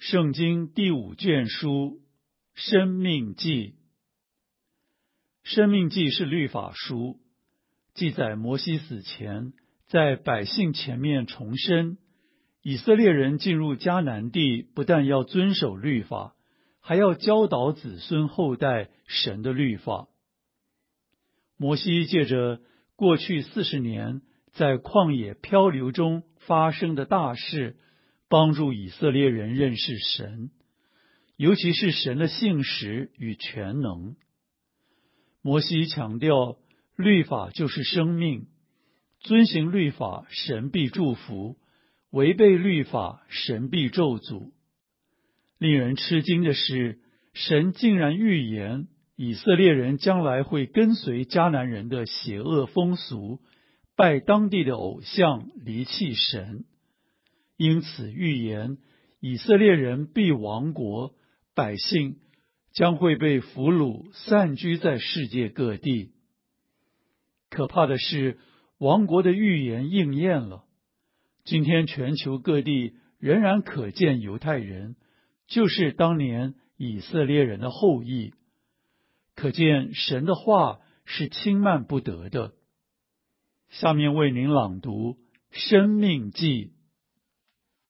圣经第5卷书，申命记。申命记是律法书，记载摩西死前，在百姓前面重申，以色列人进入迦南地，不但要遵守律法，还要教导子孙后代神的律法。摩西借着过去40年在旷野漂流中发生的大事，帮助以色列人认识神，尤其是神的信实与全能。摩西强调，律法就是生命，遵行律法，神必祝福；违背律法，神必咒诅。令人吃惊的是，神竟然预言以色列人将来会跟随迦南人的邪恶风俗，拜当地的偶像，离弃神。因此预言以色列人必亡国，百姓将会被俘虏，散居在世界各地。可怕的是，亡国的预言应验了。今天全球各地仍然可见犹太人，就是当年以色列人的后裔。可见神的话是轻慢不得的。下面为您朗读《申命记》